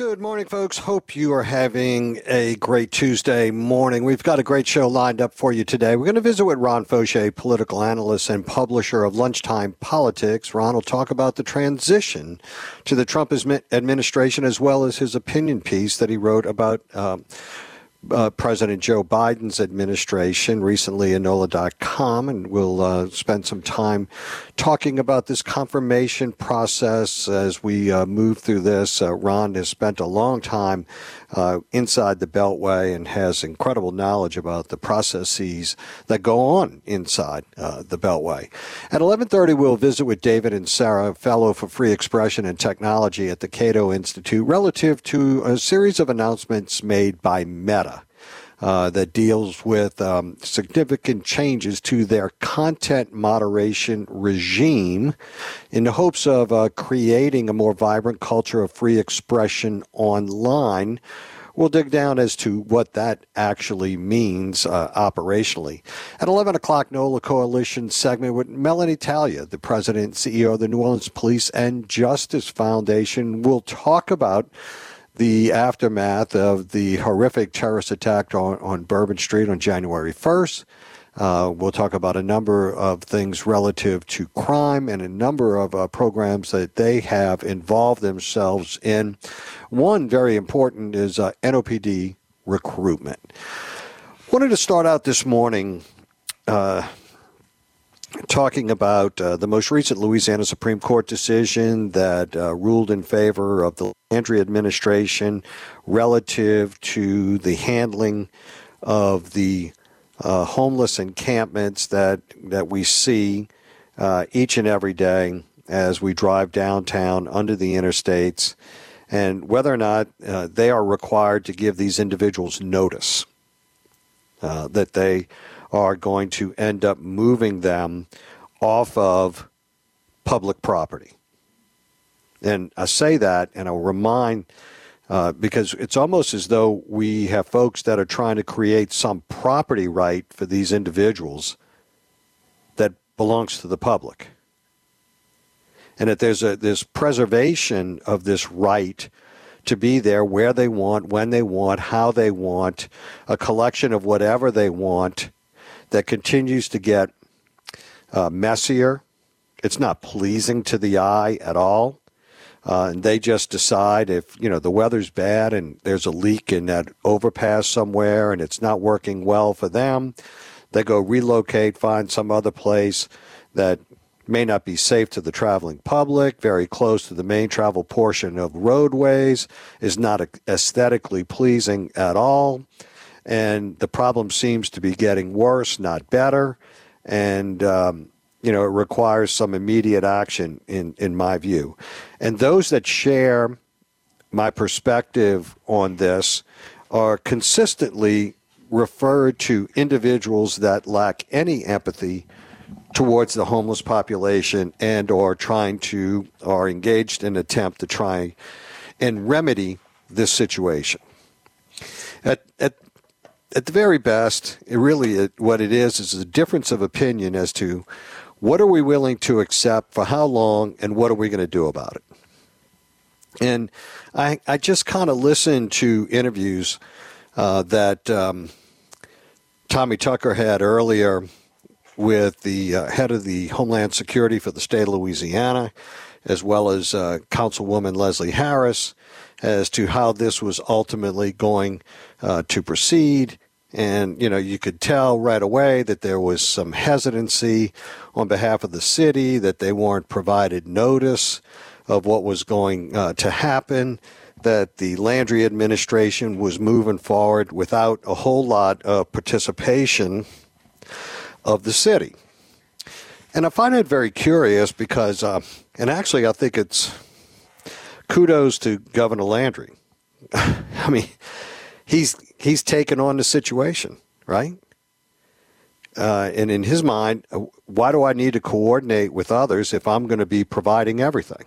Good morning, folks. Hope you are having a great Tuesday morning. We've got a great show lined up for you today. We're going to visit with Ron Fauché, political analyst and publisher of Lunchtime Politics. Ron will talk about the transition to the Trump administration, as well as his opinion piece that he wrote about President Joe Biden's administration recently in NOLA.com, and we'll spend some time talking about this confirmation process as we move through this. Ron has spent a long time inside the Beltway and has incredible knowledge about the processes that go on inside the Beltway. At 11:30, we'll visit with David and Sarah, Fellow for Free Expression and Technology at the Cato Institute, relative to a series of announcements made by Meta that deals with significant changes to their content moderation regime in the hopes of creating a more vibrant culture of free expression online. We'll dig down as to what that actually means operationally. At 11 o'clock, NOLA Coalition segment with Melanie Talia, the president and CEO of the New Orleans Police and Justice Foundation. We'll talk about the aftermath of the horrific terrorist attack on Bourbon Street on January 1st. We'll talk about a number of things relative to crime and a number of programs that they have involved themselves in. One very important is NOPD recruitment. Wanted to start out this morning talking about the most recent Louisiana Supreme Court decision that ruled in favor of the Landry administration relative to the handling of the homeless encampments that we see each and every day as we drive downtown under the interstates, and whether or not they are required to give these individuals notice that they are going to end up moving them off of public property. And I say that, and I'll remind, because it's almost as though we have folks that are trying to create some property right for these individuals that belongs to the public. And that there's this preservation of this right to be there where they want, when they want, how they want, a collection of whatever they want that continues to get messier. It's not pleasing to the eye at all. And they just decide if, the weather's bad and there's a leak in that overpass somewhere and it's not working well for them, they go relocate, find some other place that may not be safe to the traveling public, very close to the main travel portion of roadways, is not aesthetically pleasing at all. And the problem seems to be getting worse, not better. And, it requires some immediate action in my view. And those that share my perspective on this are consistently referred to individuals that lack any empathy towards the homeless population and are engaged in an attempt to try and remedy this situation. At the very best, what it is a difference of opinion as to what are we willing to accept, for how long, and what are we going to do about it. And I just kind of listened to interviews that Tommy Tucker had earlier with the head of the Homeland Security for the state of Louisiana, as well as Councilwoman Leslie Harris, as to how this was ultimately going to proceed. And, you could tell right away that there was some hesitancy on behalf of the city, that they weren't provided notice of what was going to happen, that the Landry administration was moving forward without a whole lot of participation of the city. And I find it very curious because, and actually I think it's kudos to Governor Landry. I mean, he's taken on the situation, right? And in his mind, why do I need to coordinate with others if I'm going to be providing everything?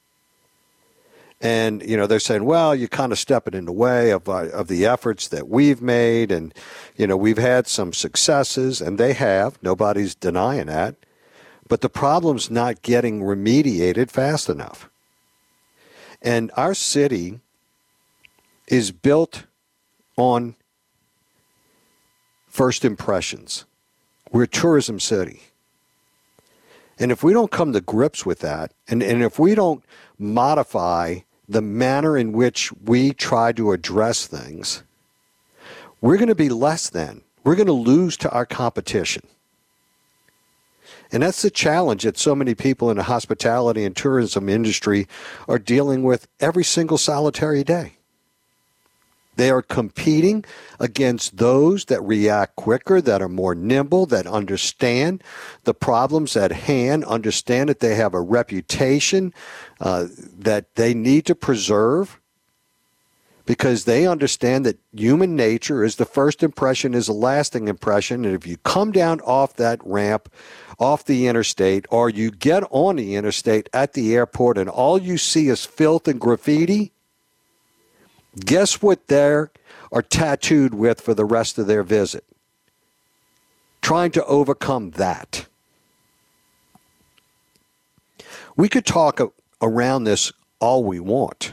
And, they're saying, well, you're kind of stepping in the way of the efforts that we've made. And, we've had some successes, and they have. Nobody's denying that. But the problem's not getting remediated fast enough. And our city is built on first impressions. We're a tourism city. And if we don't come to grips with that, and if we don't modify the manner in which we try to address things, we're going to be less than. We're going to lose to our competition. And that's the challenge that so many people in the hospitality and tourism industry are dealing with every single solitary day. They are competing against those that react quicker, that are more nimble, that understand the problems at hand, understand that they have a reputation that they need to preserve, because they understand that human nature is the first impression is a lasting impression. And if you come down off that ramp, off the interstate, or you get on the interstate at the airport and all you see is filth and graffiti, guess what they are tattooed with for the rest of their visit? Trying to overcome that. We could talk around this all we want.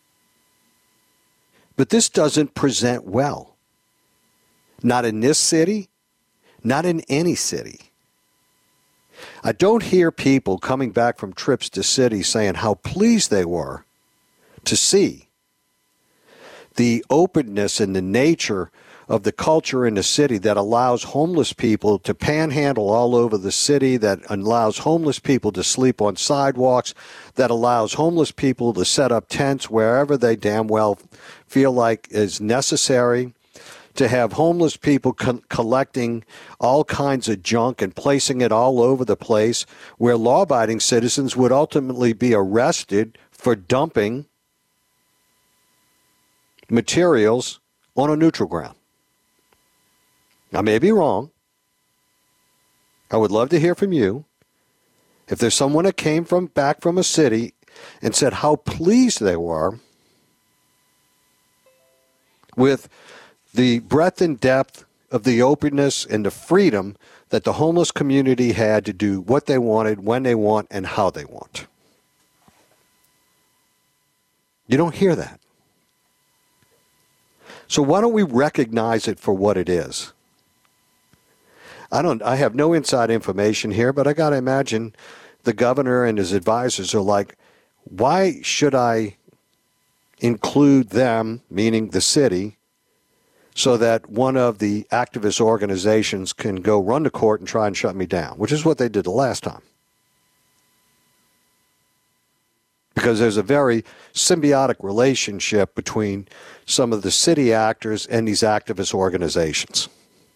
But this doesn't present well. Not in this city, not in any city. I don't hear people coming back from trips to cities saying how pleased they were to see the openness and the nature of the culture in the city that allows homeless people to panhandle all over the city, that allows homeless people to sleep on sidewalks, that allows homeless people to set up tents wherever they damn well feel like is necessary, to have homeless people collecting all kinds of junk and placing it all over the place, where law-abiding citizens would ultimately be arrested for dumping materials on a neutral ground. I may be wrong. I would love to hear from you. If there's someone that came back from a city and said how pleased they were with the breadth and depth of the openness and the freedom that the homeless community had to do what they wanted, when they want, and how they want. You don't hear that. So why don't we recognize it for what it is? I have no inside information here, but I got to imagine the governor and his advisors are like, why should I include them, meaning the city, so that one of the activist organizations can go run to court and try and shut me down, which is what they did the last time. Because there's a very symbiotic relationship between some of the city actors and these activist organizations.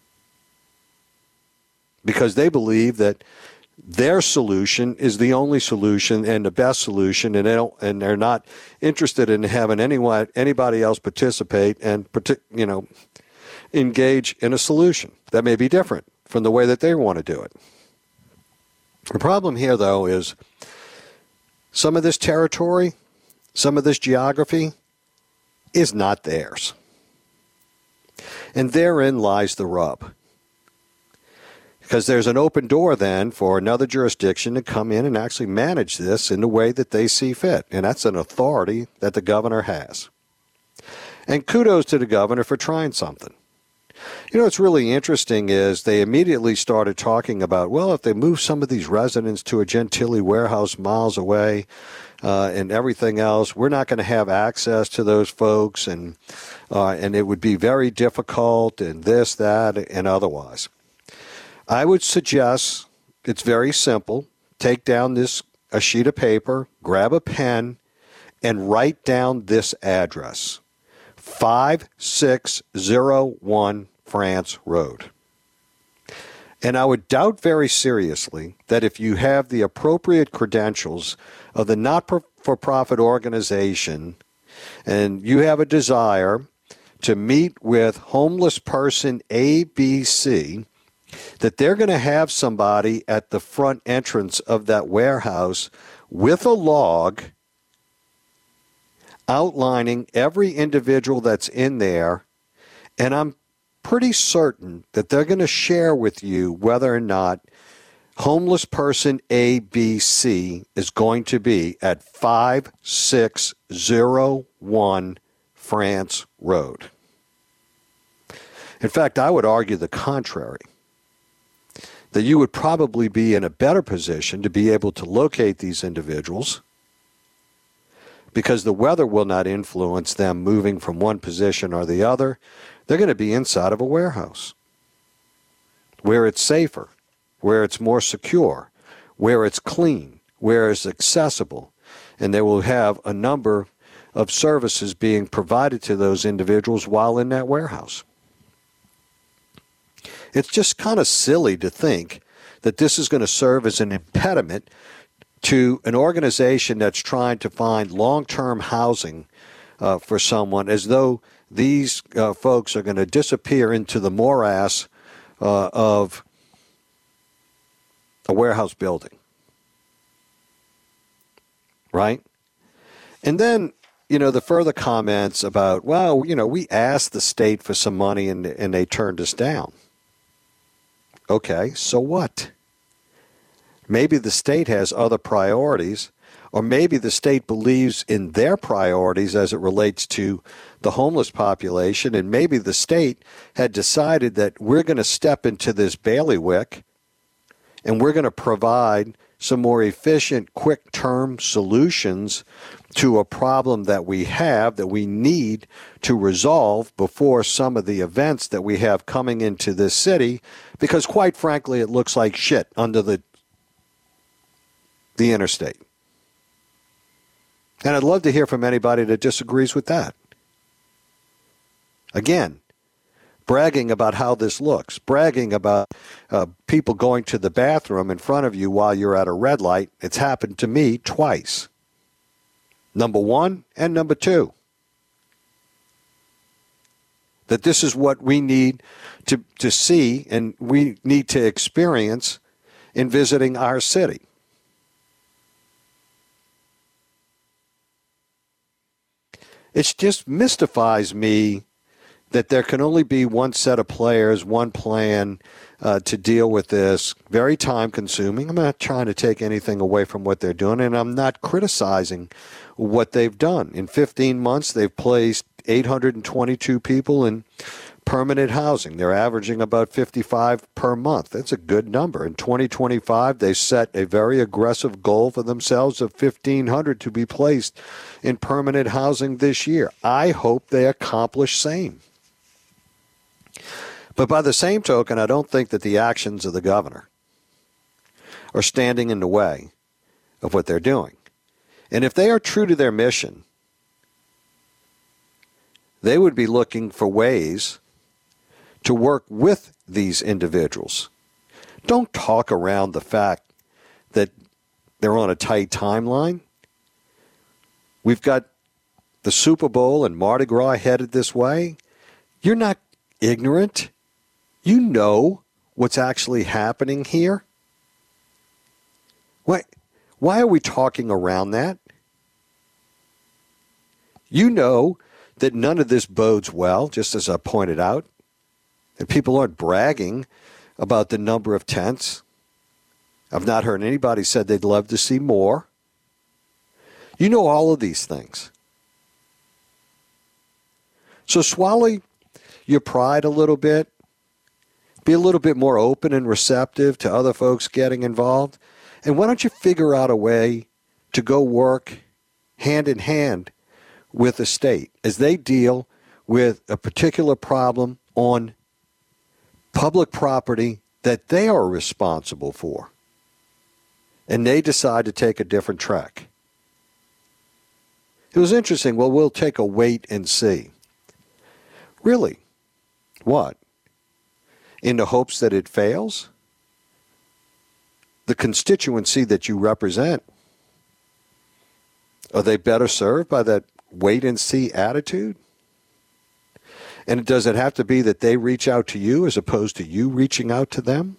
Because they believe that their solution is the only solution and the best solution, and they're not interested in having anybody else participate and engage in a solution that may be different from the way that they want to do it. The problem here, though, is some of this territory, some of this geography is not theirs. And therein lies the rub. Because there's an open door then for another jurisdiction to come in and actually manage this in the way that they see fit. And that's an authority that the governor has. And kudos to the governor for trying something. You know, what's really interesting is they immediately started talking about, well, if they move some of these residents to a Gentilly warehouse miles away and everything else, we're not going to have access to those folks, and it would be very difficult, and this, that, and otherwise. I would suggest it's very simple. Take down a sheet of paper, grab a pen, and write down this address, 5601 France Road. And I would doubt very seriously that if you have the appropriate credentials of the not-for-profit organization and you have a desire to meet with homeless person ABC, that they're going to have somebody at the front entrance of that warehouse with a log outlining every individual that's in there, and I'm pretty certain that they're going to share with you whether or not homeless person ABC is going to be at 5601 France Road. In fact, I would argue the contrary, that you would probably be in a better position to be able to locate these individuals because the weather will not influence them moving from one position or the other. They're going to be inside of a warehouse where it's safer, where it's more secure, where it's clean, where it's accessible, and they will have a number of services being provided to those individuals while in that warehouse. It's just kind of silly to think that this is going to serve as an impediment to an organization that's trying to find long-term housing for someone, as though these folks are going to disappear into the morass of a warehouse building. Right? And then, the further comments about, well, we asked the state for some money and they turned us down. Okay, so what? Maybe the state has other priorities, or maybe the state believes in their priorities as it relates to the homeless population, and maybe the state had decided that we're going to step into this bailiwick and we're going to provide some more efficient, quick-term solutions to a problem that we have that we need to resolve before some of the events that we have coming into this city, because quite frankly, it looks like shit under the interstate. And I'd love to hear from anybody that disagrees with that. Again, bragging about how this looks, bragging about people going to the bathroom in front of you while you're at a red light. It's happened to me twice. Number one and number two. That this is what we need to see and we need to experience in visiting our city. It just mystifies me that there can only be one set of players, one plan to deal with this. Very time-consuming. I'm not trying to take anything away from what they're doing, and I'm not criticizing what they've done. In 15 months, they've placed 822 people in permanent housing. They're averaging about 55 per month. That's a good number. In 2025, they set a very aggressive goal for themselves of 1,500 to be placed in permanent housing this year. I hope they accomplish same. But by the same token, I don't think that the actions of the governor are standing in the way of what they're doing. And if they are true to their mission, they would be looking for ways to work with these individuals. Don't talk around the fact that they're on a tight timeline. We've got the Super Bowl and Mardi Gras headed this way. You're not ignorant. You know what's actually happening here. Why are we talking around that? You know that none of this bodes well, just as I pointed out. And people aren't bragging about the number of tents. I've not heard anybody said they'd love to see more. You know all of these things. So swallow your pride a little bit. Be a little bit more open and receptive to other folks getting involved. And why don't you figure out a way to go work hand in hand with the state as they deal with a particular problem on public property that they are responsible for, and they decide to take a different track. It was interesting. Well, we'll take a wait and see. Really? What? In the hopes that it fails? The constituency that you represent, are they better served by that wait and see attitude? And does it have to be that they reach out to you as opposed to you reaching out to them?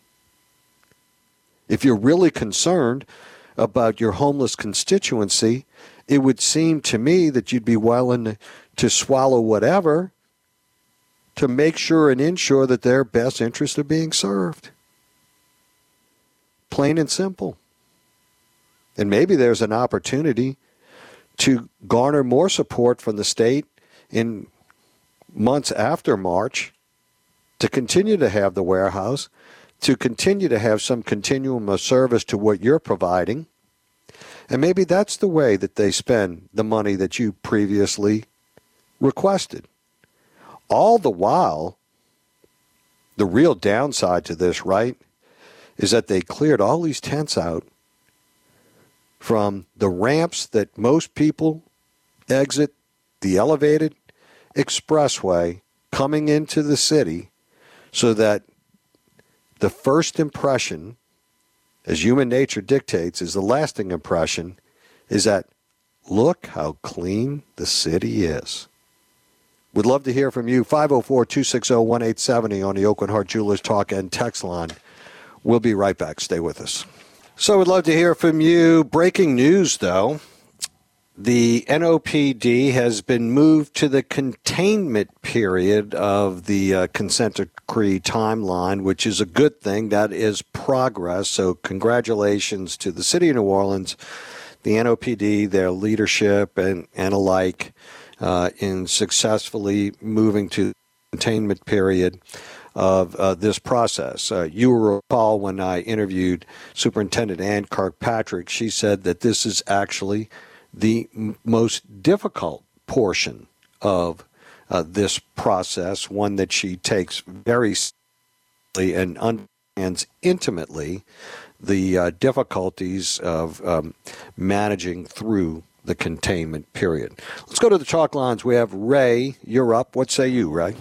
If you're really concerned about your homeless constituency, it would seem to me that you'd be willing to swallow whatever to make sure and ensure that their best interests are being served. Plain and simple. And maybe there's an opportunity to garner more support from the state in months after March to continue to have the warehouse, to continue to have some continuum of service to what you're providing. And maybe that's the way that they spend the money that you previously requested. All the while, the real downside to this, right, is that they cleared all these tents out from the ramps that most people exit the elevated expressway coming into the city, so that the first impression, as human nature dictates, is the lasting impression, is that look how clean the city is. Would love to hear from you. 504-260-1870 on the Aucoin Hart Jewelers Talk and Text line. We'll be right back. Stay with us. So we'd love to hear from you. Breaking news, though. The NOPD has been moved to the containment period of the consent decree timeline, which is a good thing. That is progress. So congratulations to the city of New Orleans, the NOPD, their leadership, and alike in successfully moving to the containment period of this process. You will recall when I interviewed Superintendent Ann Kirkpatrick, she said that this is actually the most difficult portion of this process, one that she takes very seriously and understands intimately the difficulties of managing through the containment period. Let's go to the talk lines. We have Ray. You're up. What say you, Ray?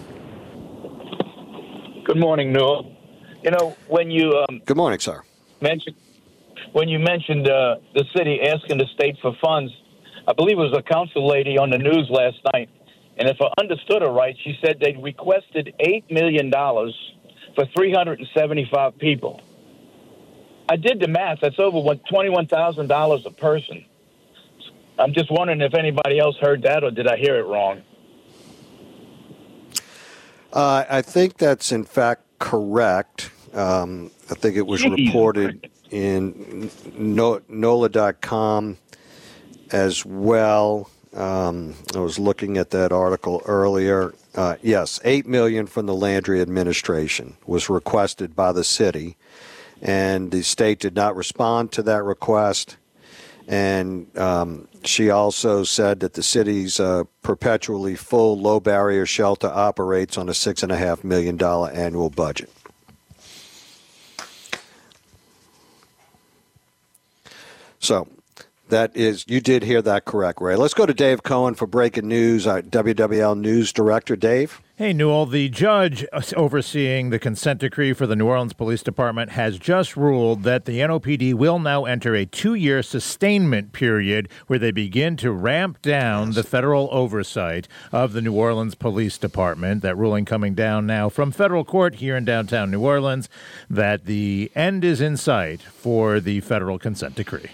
Good morning, Newell. You know, when you Good morning, sir. mentioned the city asking the state for funds, I believe it was a council lady on the news last night, and if I understood her right, she said they requested $8 million for 375 people. I did the math. That's over $21,000 a person. I'm just wondering if anybody else heard that, or did I hear it wrong? I think that's in fact correct. I think it was reported in NOLA.com as well. I was looking at that article earlier. Yes, $8 million from the Landry administration was requested by the city, and the state did not respond to that request. And she also said that the city's perpetually full low-barrier shelter operates on a $6.5 million annual budget. So that is, you did hear that correct, Ray. Let's go to Dave Cohen for breaking news, our WWL News Director. Dave? Hey, Newell, the judge overseeing the consent decree for the New Orleans Police Department has just ruled that the NOPD will now enter a 2-year sustainment period where they begin to ramp down the federal oversight of the New Orleans Police Department. That ruling coming down now from federal court here in downtown New Orleans, that the end is in sight for the federal consent decree.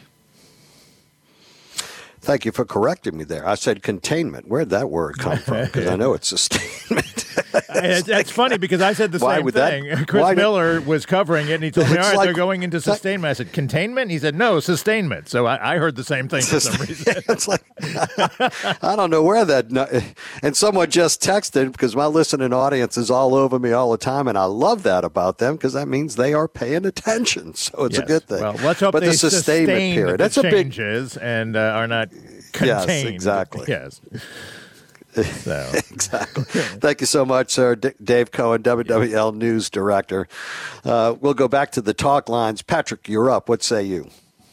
Thank you for correcting me there. I said containment. Where'd that word come from? Because I know it's sustainment. That's funny because I said the same thing. Chris Miller was covering it, and he told me, all right, they're going into sustainment. I said, containment? He said, no, sustainment. So I heard the same thing for some reason. It's like, I don't know where that, and someone just texted, because my listening audience is all over me all the time, and I love that about them, because that means they are paying attention. So it's a good thing. Well, let's hope but they the sustainment period, that's a big changes and are not contained. Yes, exactly. Yes. So. Exactly. Thank you so much, sir. Dave Cohen, WWL News Director. We'll go back to the talk lines. Patrick, you're up. What say you?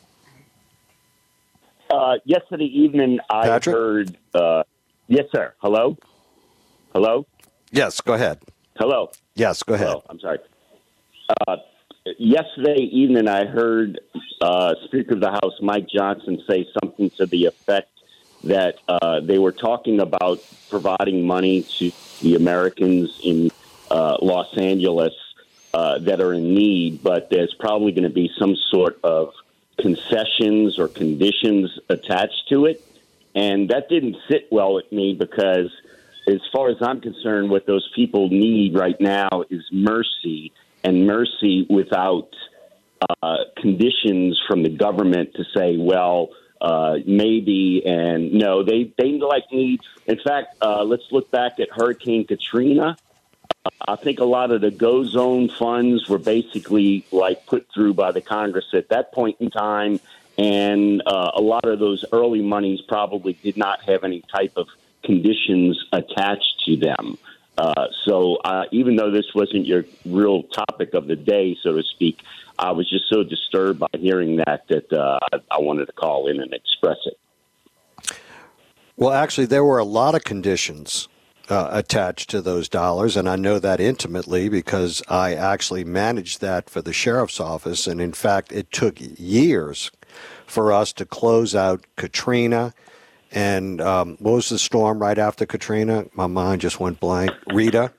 Yesterday evening, I heard. Yes, sir. Hello? Hello? Yes, go ahead. Hello? Yes, go ahead. Hello. I'm sorry. Yesterday evening, I heard Speaker of the House Mike Johnson say something to the effect that they were talking about providing money to the Americans in Los Angeles that are in need, but there's probably going to be some sort of concessions or conditions attached to it. And that didn't sit well with me, because as far as I'm concerned, what those people need right now is mercy, and mercy without conditions from the government to say, well, maybe, and no, they need. In fact, let's look back at Hurricane Katrina. I think a lot of the Go Zone funds were basically put through by the Congress at that point in time, and a lot of those early monies probably did not have any type of conditions attached to them. So even though this wasn't your real topic of the day, so to speak, I was just so disturbed by hearing that I wanted to call in and express it. Well, actually, there were a lot of conditions attached to those dollars, and I know that intimately because I actually managed that for the sheriff's office. And in fact, it took years for us to close out Katrina. And what was the storm right after Katrina? My mind just went blank. Rita.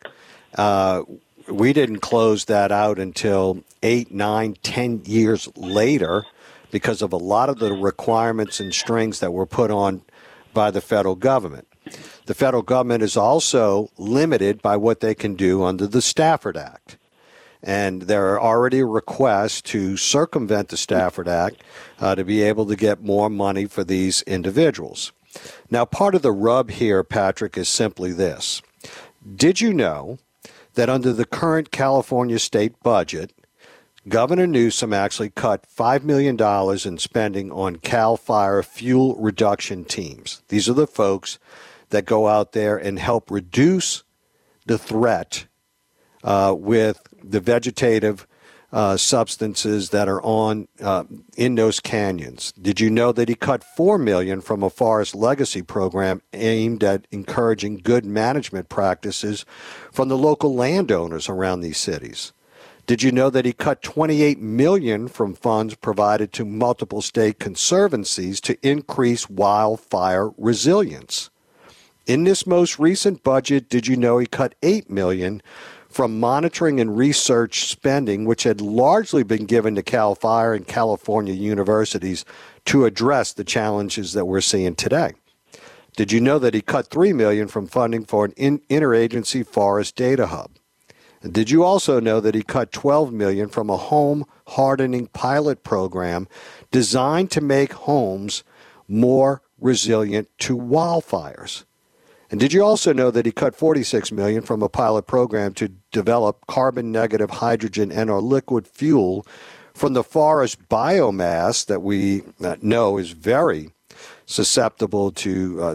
We didn't close that out until 8, 9, 10 years later because of a lot of the requirements and strings that were put on by the federal government. The federal government is also limited by what they can do under the Stafford Act. And there are already requests to circumvent the Stafford Act to be able to get more money for these individuals. Now, part of the rub here, Patrick, is simply this. Did you know that under the current California state budget, Governor Newsom actually cut $5 million in spending on CAL FIRE fuel reduction teams? These are the folks that go out there and help reduce the threat with the vegetative substances that are on in those canyons. Did you know that he cut $4 million from a forest legacy program aimed at encouraging good management practices from the local landowners around these cities? Did you know that he cut $28 million from funds provided to multiple state conservancies to increase wildfire resilience? In this most recent budget, did you know he cut $8 million from monitoring and research spending, which had largely been given to CAL FIRE and California universities to address the challenges that we're seeing today? Did you know that he cut $3 million from funding for an interagency forest data hub? And did you also know that he cut $12 million from a home hardening pilot program designed to make homes more resilient to wildfires? And did you also know that he cut $46 million from a pilot program to develop carbon-negative hydrogen and or liquid fuel from the forest biomass that we know is very susceptible to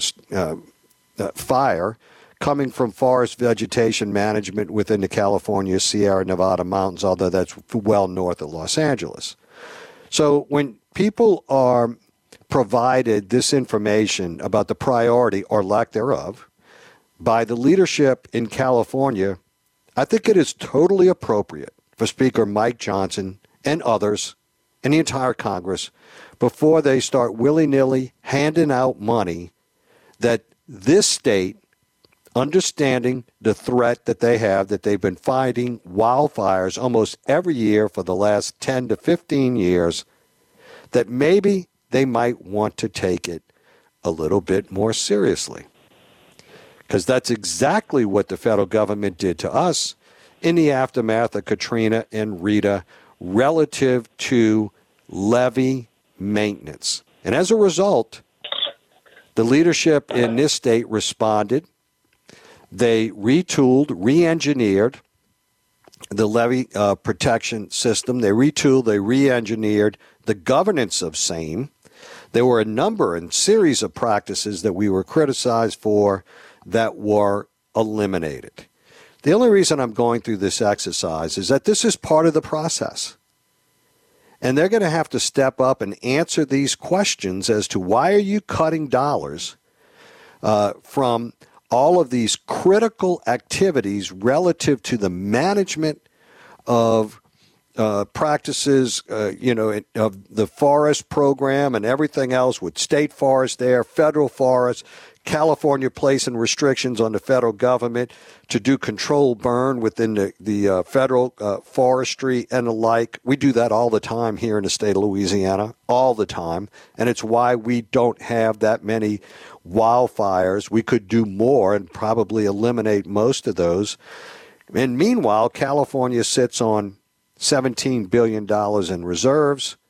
fire, coming from forest vegetation management within the California Sierra Nevada mountains, although that's well north of Los Angeles. So when people are provided this information about the priority or lack thereof by the leadership in California, I think it is totally appropriate for Speaker Mike Johnson and others and the entire Congress, before they start willy-nilly handing out money, that this state, understanding the threat that they have, that they've been fighting wildfires almost every year for the last 10 to 15 years, that maybe they might want to take it a little bit more seriously. Because that's exactly what the federal government did to us in the aftermath of Katrina and Rita relative to levee maintenance. And as a result, the leadership in this state responded. They retooled, re-engineered the levee protection system. They retooled, they re-engineered the governance of same. There were a number and series of practices that we were criticized for that were eliminated. The only reason I'm going through this exercise is that this is part of the process. And they're going to have to step up and answer these questions as to why are you cutting dollars from all of these critical activities relative to the management of practices, of the forest program and everything else, with state forest there, federal forests, California placing restrictions on the federal government to do controlled burn within the federal forestry and the like. We do that all the time here in the state of Louisiana, all the time, and it's why we don't have that many wildfires. We could do more and probably eliminate most of those. And meanwhile, California sits on $17 billion in reserves.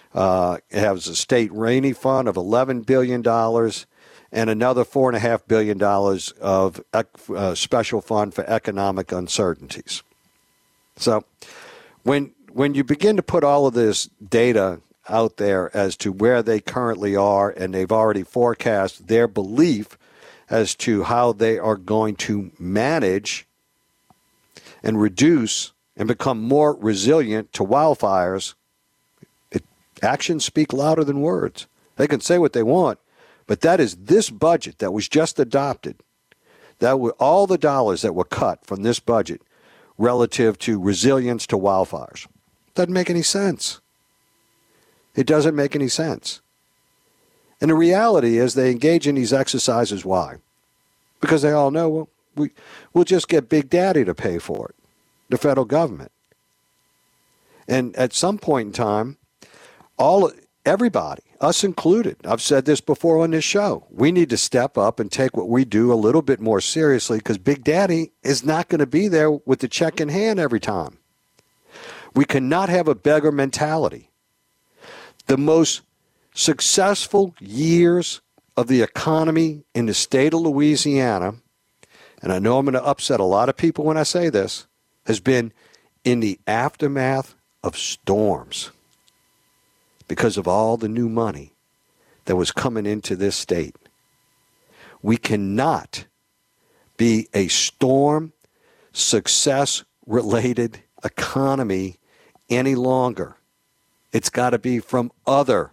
It has a state rainy fund of $11 billion and another $4.5 billion of special fund for economic uncertainties. So when you begin to put all of this data out there as to where they currently are, and they've already forecast their belief as to how they are going to manage and reduce and become more resilient to wildfires, actions speak louder than words. They can say what they want, but that is this budget that was just adopted. That were all the dollars that were cut from this budget relative to resilience to wildfires. Doesn't make any sense. It doesn't make any sense. And the reality is they engage in these exercises. Why? Because they all know, well, we'll just get Big Daddy to pay for it, the federal government. And at some point in time, everybody, us included, I've said this before on this show, we need to step up and take what we do a little bit more seriously, because Big Daddy is not going to be there with the check in hand every time. We cannot have a beggar mentality. The most successful years of the economy in the state of Louisiana, and I know I'm going to upset a lot of people when I say this, has been in the aftermath of storms, because of all the new money that was coming into this state. We cannot be a storm success-related economy any longer. It's got to be from other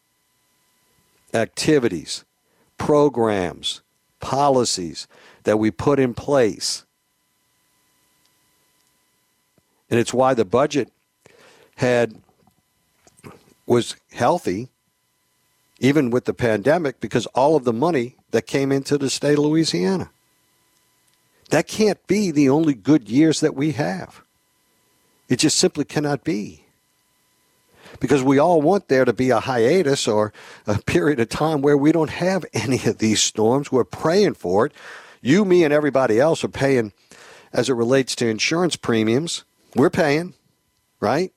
activities, programs, policies that we put in place. And it's why the budget was healthy, even with the pandemic, because all of the money that came into the state of Louisiana. That can't be the only good years that we have. It just simply cannot be. Because we all want there to be a hiatus or a period of time where we don't have any of these storms. We're praying for it. You, me, and everybody else are paying as it relates to insurance premiums. We're paying, right?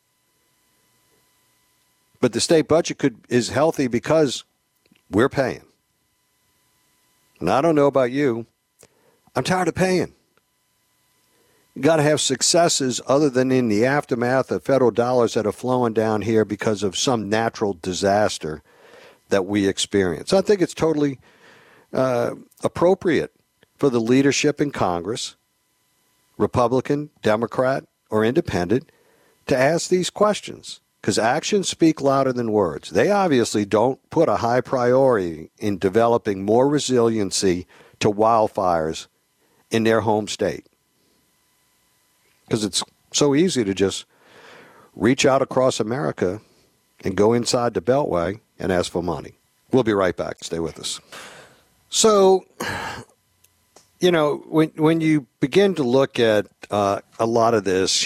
But the state budget is healthy because we're paying. And I don't know about you. I'm tired of paying. You got to have successes other than in the aftermath of federal dollars that are flowing down here because of some natural disaster that we experience. I think it's totally appropriate for the leadership in Congress, Republican, Democrat, or Independent, to ask these questions, because actions speak louder than words. They obviously don't put a high priority in developing more resiliency to wildfires in their home state. Because it's so easy to just reach out across America and go inside the Beltway and ask for money. We'll be right back. Stay with us. So, you know, when you begin to look at a lot of this,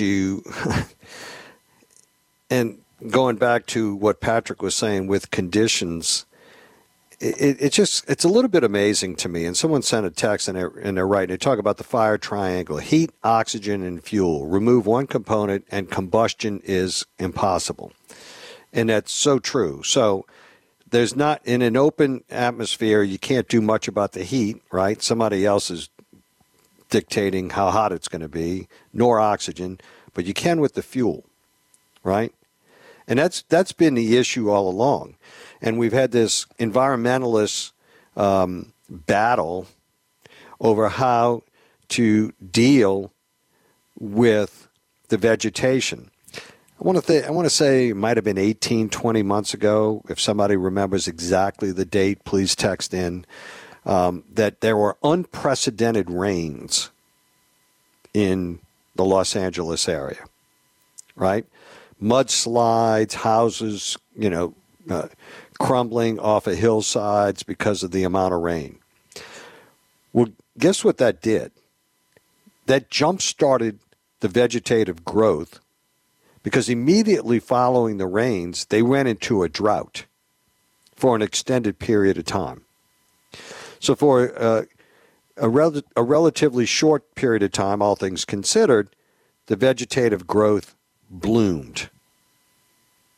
and going back to what Patrick was saying with conditions, it's a little bit amazing to me. And someone sent a text and they're right. They talk about the fire triangle: heat, oxygen, and fuel. Remove one component and combustion is impossible. And that's so true. So there's not, in an open atmosphere, you can't do much about the heat, right? Somebody else is dictating how hot it's going to be, nor oxygen, but you can with the fuel, right? And that's been the issue all along. And we've had this environmentalist battle over how to deal with the vegetation. I want to say it might have been 18, 20 months ago. If somebody remembers exactly the date, please text in. That there were unprecedented rains in the Los Angeles area, right? Mudslides, houses, crumbling off of hillsides because of the amount of rain. Well, guess what that did? That jump-started the vegetative growth, because immediately following the rains, they went into a drought for an extended period of time. So for a relatively short period of time, all things considered, the vegetative growth bloomed.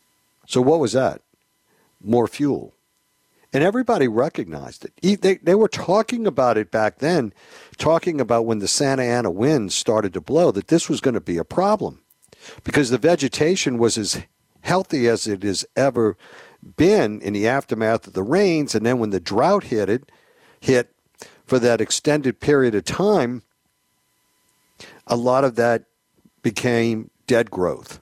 So what was that? More fuel. And everybody recognized it. They were talking about it back then, talking about when the Santa Ana winds started to blow, that this was going to be a problem because the vegetation was as healthy as it has ever been in the aftermath of the rains. And then when the drought hit for that extended period of time, a lot of that became dead growth.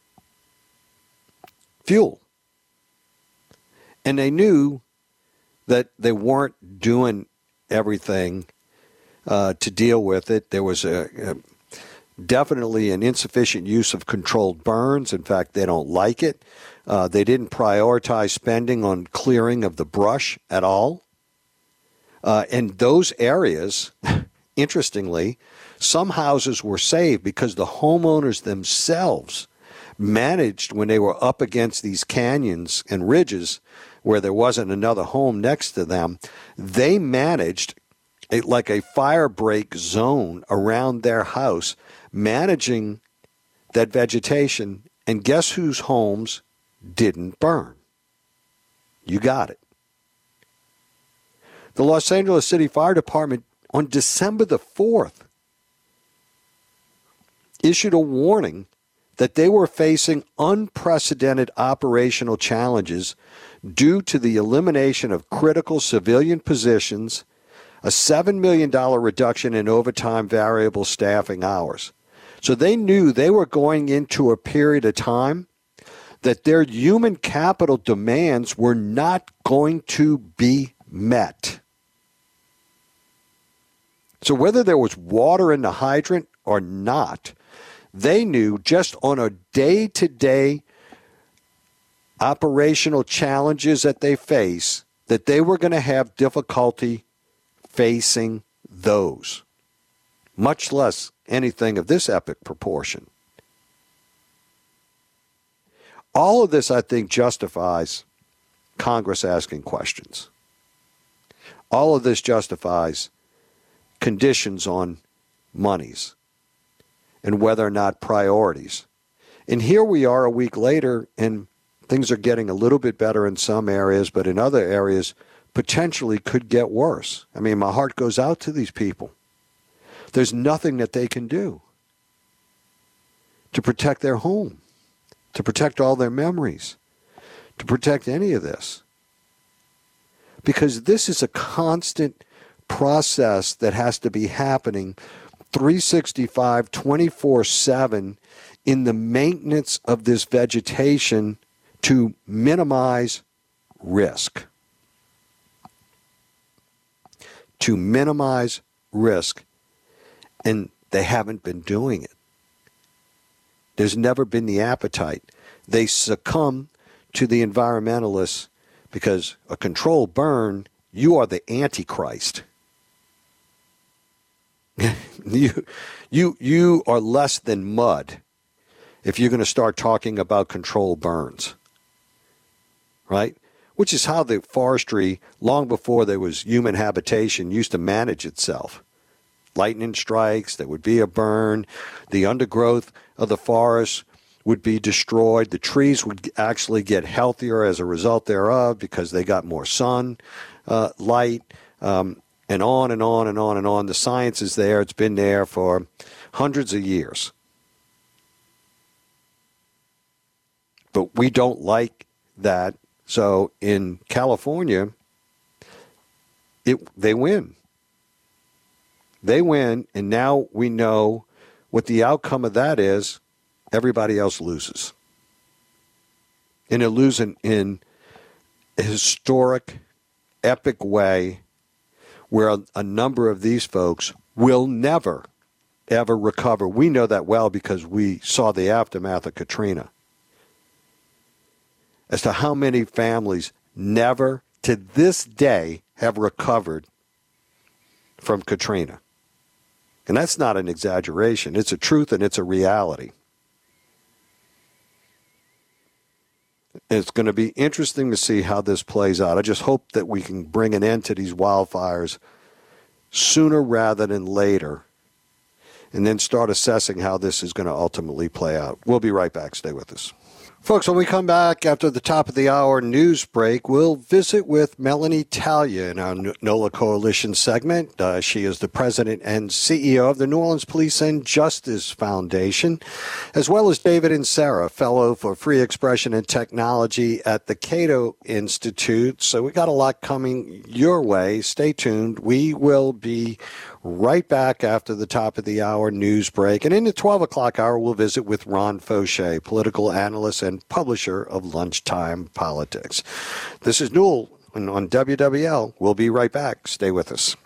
Fuel. And they knew that they weren't doing everything to deal with it. There was definitely an insufficient use of controlled burns. In fact, they don't like it. They didn't prioritize spending on clearing of the brush at all. And those areas, interestingly, some houses were saved because the homeowners themselves managed, when they were up against these canyons and ridges where there wasn't another home next to them, they managed like a fire break zone around their house, managing that vegetation. And guess whose homes didn't burn? You got it. The Los Angeles City Fire Department on December the 4th issued a warning that they were facing unprecedented operational challenges due to the elimination of critical civilian positions, a $7 million reduction in overtime variable staffing hours. So they knew they were going into a period of time that their human capital demands were not going to be met. So whether there was water in the hydrant or not, they knew just on a day-to-day operational challenges that they face that they were going to have difficulty facing those, much less anything of this epic proportion. All of this, I think, justifies Congress asking questions. All of this justifies conditions on monies and whether or not priorities. And here we are a week later, and things are getting a little bit better in some areas, but in other areas potentially could get worse. I mean, my heart goes out to these people. There's nothing that they can do to protect their home, to protect all their memories, to protect any of this. Because this is a constant process that has to be happening 365, 24/7 in the maintenance of this vegetation to minimize risk. To minimize risk. And they haven't been doing it. There's never been the appetite. They succumb to the environmentalists because a controlled burn, you are the Antichrist. You are less than mud if you're going to start talking about controlled burns, right? Which is how the forestry, long before there was human habitation, used to manage itself. Lightning strikes, there would be a burn, the undergrowth of the forest would be destroyed, the trees would actually get healthier as a result thereof because they got more sun light, and on and on and on and on. The science is there. It's been there for hundreds of years. But we don't like that. So in California, they win. They win, and now we know what the outcome of that is. Everybody else loses. And they're losing in a historic, epic way where a number of these folks will never, ever recover. We know that well because we saw the aftermath of Katrina. As to how many families never, to this day, have recovered from Katrina. And that's not an exaggeration. It's a truth and it's a reality. It's going to be interesting to see how this plays out. I just hope that we can bring an end to these wildfires sooner rather than later, and then start assessing how this is going to ultimately play out. We'll be right back. Stay with us. Folks, when we come back after the top of the hour news break, we'll visit with Melanie Talia in our NOLA Coalition segment. She is the president and CEO of the New Orleans Police and Justice Foundation, as well as David Inserra, fellow for free expression and technology at the Cato Institute. So we got a lot coming your way. Stay tuned. We will be right back after the top of the hour news break. And in the 12 o'clock hour, we'll visit with Ron Fauché, political analyst and publisher of Lunchtime Politics. This is Newell on WWL. We'll be right back. Stay with us.